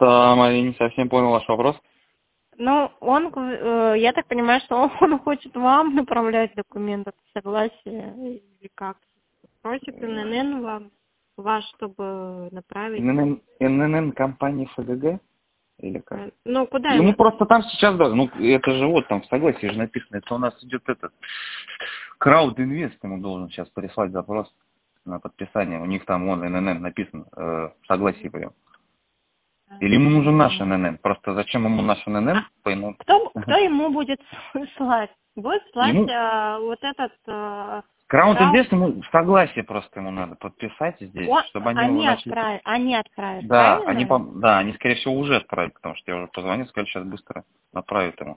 Там, я не совсем понял ваш вопрос. Ну, я так понимаю, что он хочет вам направлять документ от согласия или как? Просит ННН вас, чтобы направить. ННН компании ФГГ? Или как? Ну, куда Ну, ему? просто там сейчас, да, ну, это же вот там в согласии же написано, это у нас идет этот, Краудинвест ему должен сейчас прислать запрос на подписание, у них там вон ННН написано, в согласии прям. Или ему нужен наш ННН, просто зачем ему наш ННН? Пойму. Кто ему будет слать? Будет слать Ему... вот этот... Краудинвест ему согласие просто ему надо подписать здесь, чтобы они его начали... Они отправят, Да, правильно? да, они, скорее всего, уже отправят, потому что я уже позвонил, сказали, сейчас быстро направят ему.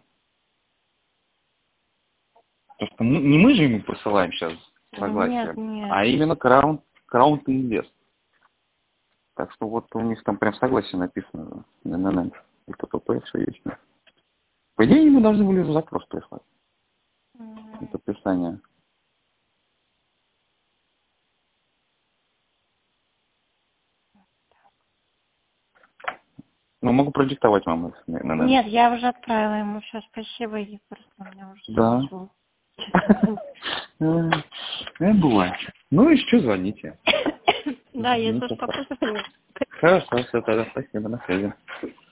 Потому что не мы же ему посылаем сейчас согласие, Нет. а именно Краун Инвест. Так что вот у них там прям согласие написано на и ППП, все есть. По идее, ему должны были уже запрос прислать. Подписание. Ну, могу продиктовать вам их. Нет, я уже отправила ему все, спасибо, и просто у меня уже да. Бывает. Ну и что, звоните. Да, если что, позвони. Хорошо, все, тогда спасибо, на связи.